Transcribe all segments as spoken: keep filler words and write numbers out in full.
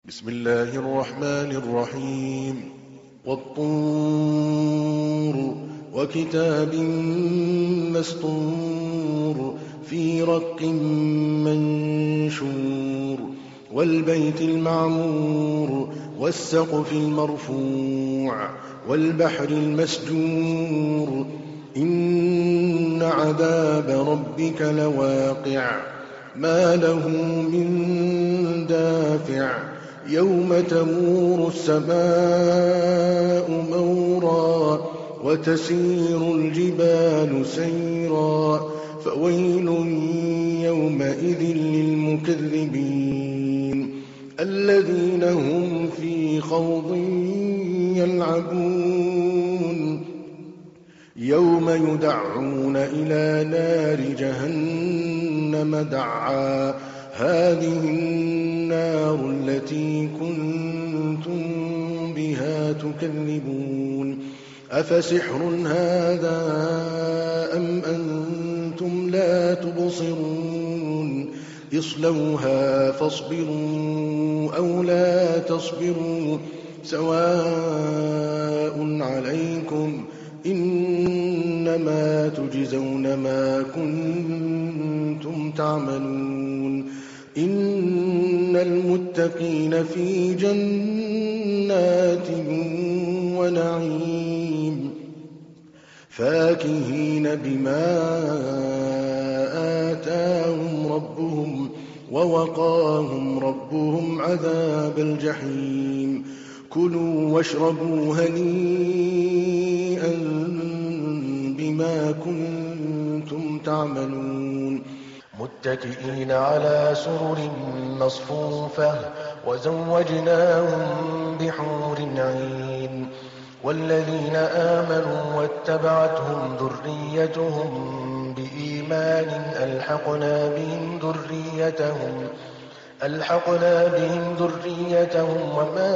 بسم الله الرحمن الرحيم والطور وكتاب مسطور في رق منشور والبيت المعمور والسقف المرفوع والبحر المسجور إن عذاب ربك لواقع ما له من دافع يوم تمور السماء مورا وتسير الجبال سيرا فويل يومئذ للمكذبين الذين هم في خوض يلعبون يوم يدعون إلى نار جهنم دعا هذه النار التي كنتم بها تكذبون أفسحر هذا أم أنتم لا تبصرون اصلوها فاصبروا أو لا تصبروا سواء عليكم إنما تجزون ما كنتم تعملون إن المتقين في جنات ونعيم فاكهين بما آتاهم ربهم ووقاهم ربهم عذاب الجحيم كلوا واشربوا هنيئا بما كنتم تعملون متكئين على سرر مصفوفة وزوجناهم بحور عين والذين آمنوا واتبعتهم ذريتهم بإيمان ألحقنا بهم ذريتهم ألحقنا بهم ذريتهم وما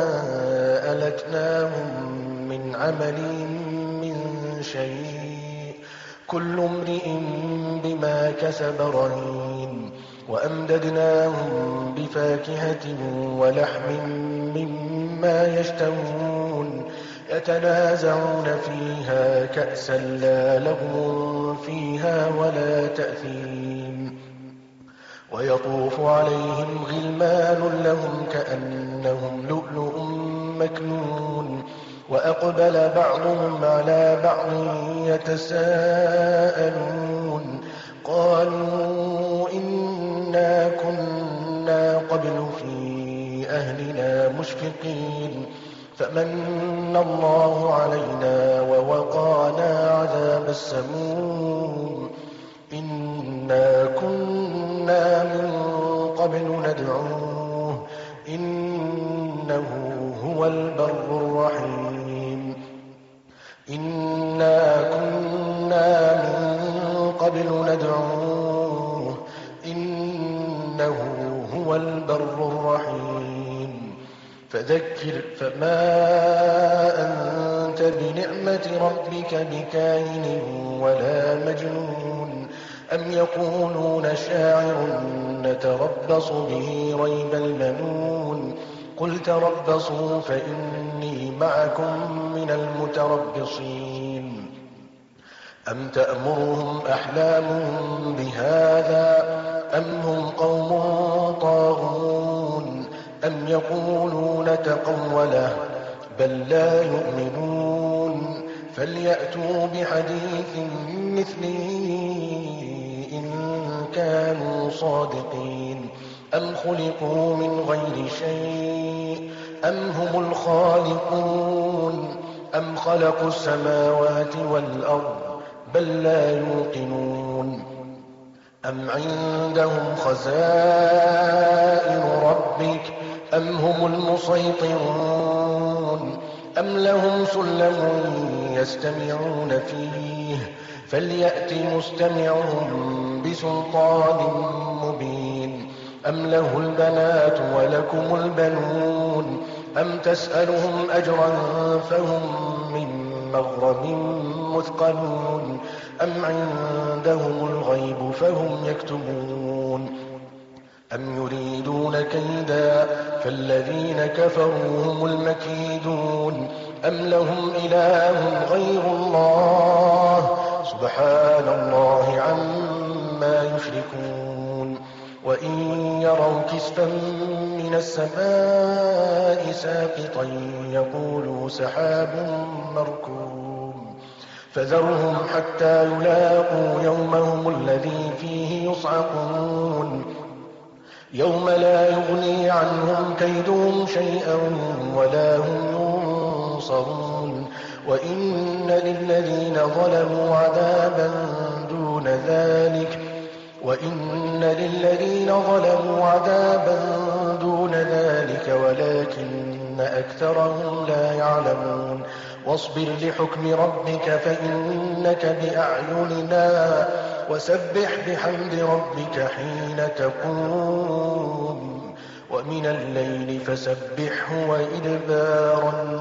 ألتناهم من عملهم من شيء كل امرئ بما كسب رهين وأمددناهم بفاكهة ولحم مما يشتهون يتنازعون فيها كأسا لا لغو فيها ولا تأثيم ويطوف عليهم غلمان لهم كأنهم لؤلؤ مكنون وأقبل بعضهم على بعض يتساءلون قالوا إنا كنا قبل في أهلنا مشفقين فمن الله علينا ووقانا عذاب السموم إنا كنا من قبل ندعوه إنه هو البر الرحيم إنا كنا من قبل ندعوه إنه هو البر الرحيم فذكر فما أنت بنعمة ربك بكاهن ولا مجنون أم يقولون شاعر نتربص به ريب المنون قل تربصوا فإني معكم من المتربصين أم تأمرهم أحلامهم بهذا أم هم قوم طاغون أم يقولون تقوله بل لا يؤمنون فليأتوا بحديث مثله إن كانوا صادقين أم خلقوا من غير شيء أم هم الخالقون أم خلقوا السماوات والأرض بل لا يوقنون أم عندهم خزائن ربك أم هم المسيطرون أم لهم سلم يستمعون فيه فليأت مستمعهم بسلطان مبين أم له البنات ولكم البنون أم تسألهم أجرا فهم من مغرم مثقلون أم عندهم الغيب فهم يكتبون أم يريدون كيدا فالذين كفروا هم المكيدون أم لهم إله غير الله سبحان الله عما يشركون وإن يروا كسفا من السماء ساقطا يقولوا سحاب مركوم فذرهم حتى يلاقوا يومهم الذي فيه يصعقون يوم لا يغني عنهم كيدهم شيئا ولا هم ينصرون وإن للذين ظلموا عذابا دون ذلك وإن للذين ظلموا عذابا دون ذلك ولكن أكثرهم لا يعلمون واصبر لحكم ربك فإنك بأعيننا وسبح بحمد ربك حين تقوم ومن الليل فسبحه وإدبار